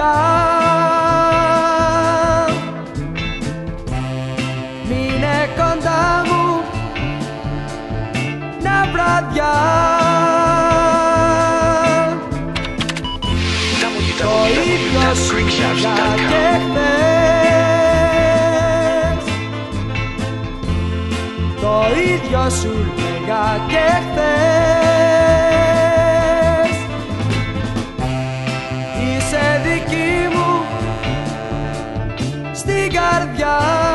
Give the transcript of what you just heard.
Μείνε κοντά μου μια βραδιά. Το ίδιο σου λέγα και χθες, το ίδιο σου λέγα και χθες. Είσαι δική μου στην καρδιά.